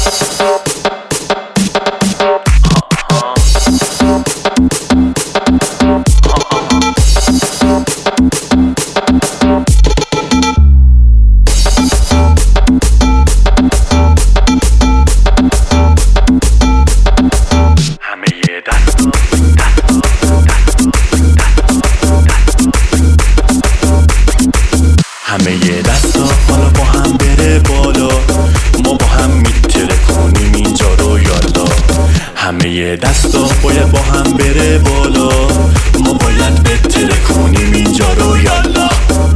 همه دستا حالا با هم بره بالا، ما با هم میتره کنیم اینجا رو یالا. همه دستا باید با هم بره بالا، ما باید بتره کنیم اینجا رو یالا.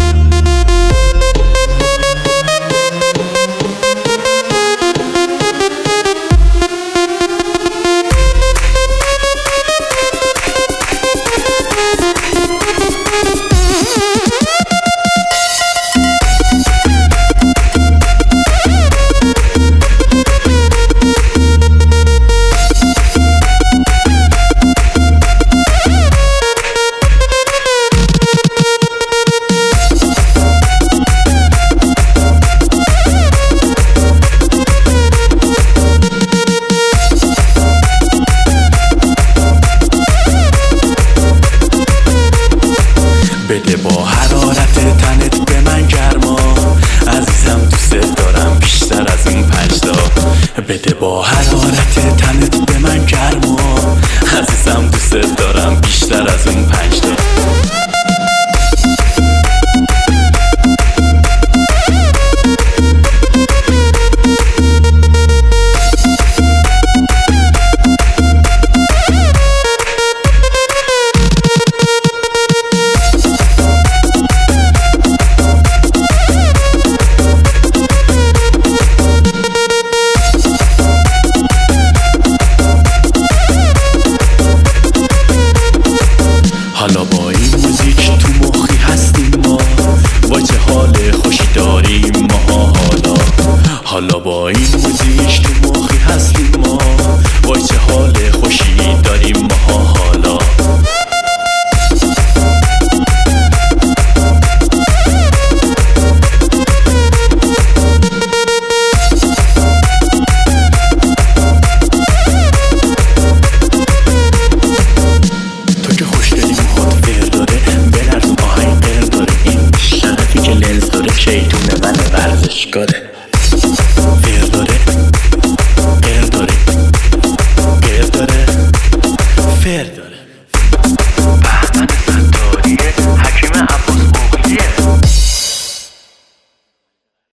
بده با حرارت تنت به من گرما، عزیزم دوست دارم بیشتر از اون 5 تا. بده با حرارت تنت به من گرما، عزیزم دوست دارم بیشتر از اون 5 تا. حالا با این موزیک تو مخی هستیم ما، وای چه حال خوشی داریم ما. حالا با این موزیک تو مخی هستیم ما، وای چه حال خوشی داریم ما.